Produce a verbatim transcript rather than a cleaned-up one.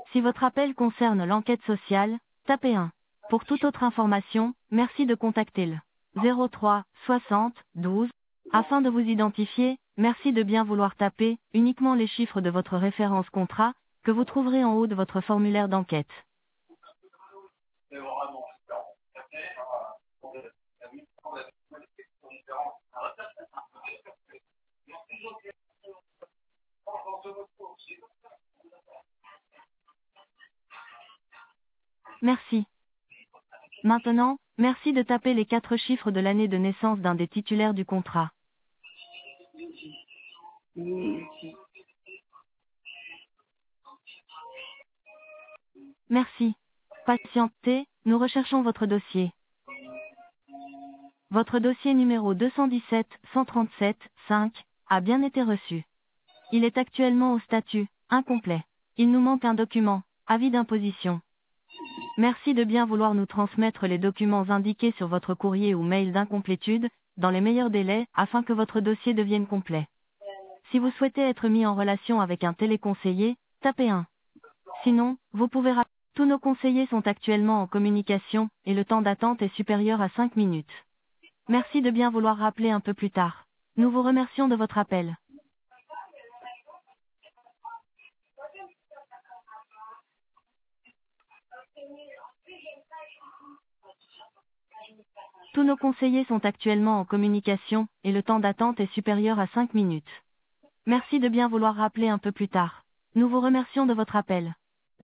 Si votre appel concerne l'enquête sociale, tapez un. Pour toute autre information, merci de contacter le zéro trois soixante douze. Afin de vous identifier, merci de bien vouloir taper uniquement les chiffres de votre référence contrat, que vous trouverez en haut de votre formulaire d'enquête. Merci. Maintenant, merci de taper les quatre chiffres de l'année de naissance d'un des titulaires du contrat. Merci. Patientez, nous recherchons votre dossier. Votre dossier numéro deux cent dix-sept cent trente-sept cinq a bien été reçu. Il est actuellement au statut incomplet. Il nous manque un document, avis d'imposition. Merci de bien vouloir nous transmettre les documents indiqués sur votre courrier ou mail d'incomplétude, dans les meilleurs délais, afin que votre dossier devienne complet. Si vous souhaitez être mis en relation avec un téléconseiller, tapez un. Sinon, vous pouvez rappeler. Tous nos conseillers sont actuellement en communication, et le temps d'attente est supérieur à cinq minutes. Merci de bien vouloir rappeler un peu plus tard. Nous vous remercions de votre appel. Tous nos conseillers sont actuellement en communication, et le temps d'attente est supérieur à cinq minutes. Merci de bien vouloir rappeler un peu plus tard. Nous vous remercions de votre appel.